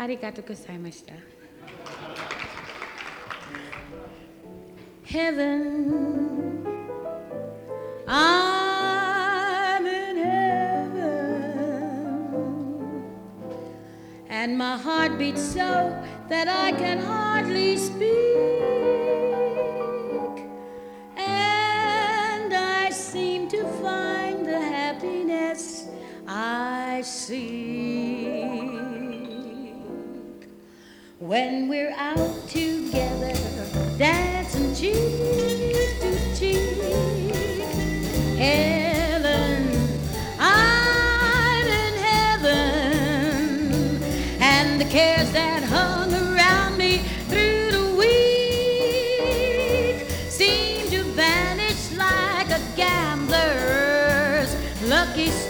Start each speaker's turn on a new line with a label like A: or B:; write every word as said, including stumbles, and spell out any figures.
A: ありがとうございました。Heaven, I'm in heaven, and my heart beats so that I can hardly speak, and I seem to find the happiness I seek when we're out together, dancing cheek to cheek. Heaven, I'm in heaven, and the cares that hung around me through the week seem to vanish like a gambler's lucky